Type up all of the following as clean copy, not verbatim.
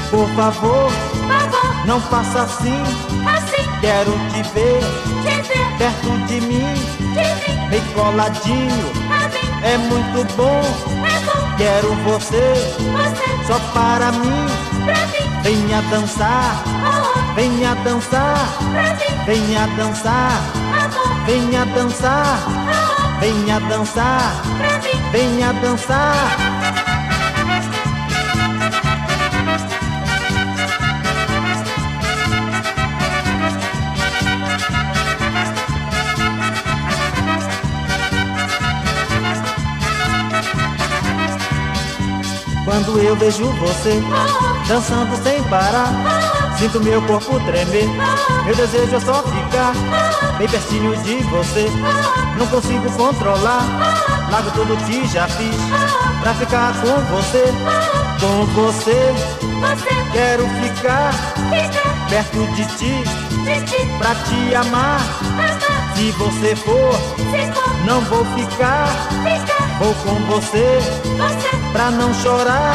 Por favor, não faça assim. Quero te ver perto de mim, bem coladinho. É muito bom. Quero você só para mim. Venha dançar, venha dançar, venha dançar, venha dançar, venha dançar, venha dançar. Quando eu vejo você dançando sem parar, sinto meu corpo tremer. Meu desejo é só ficar bem pertinho de você. Não consigo controlar, largo tudo que já fiz pra ficar com você. Com você, quero ficar perto de ti, pra te amar. Se você for, não vou ficar. Vou com você, pra não chorar.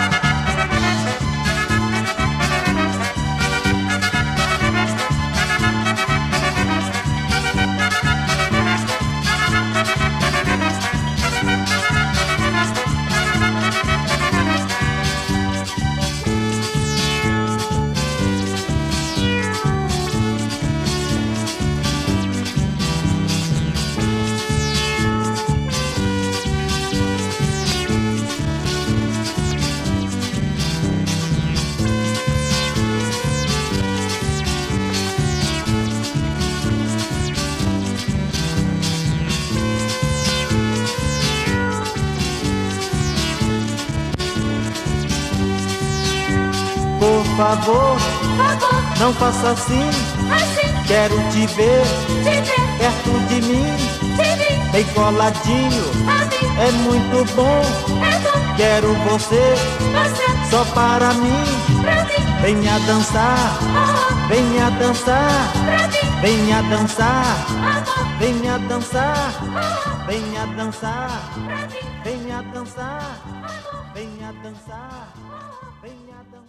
Por favor, não faça assim. Quero te ver perto de mim, bem coladinho. É muito bom. Quero você só para mim. Venha dançar, venha dançar, venha dançar, venha dançar, venha dançar, venha dançar, venha dançar, venha dançar.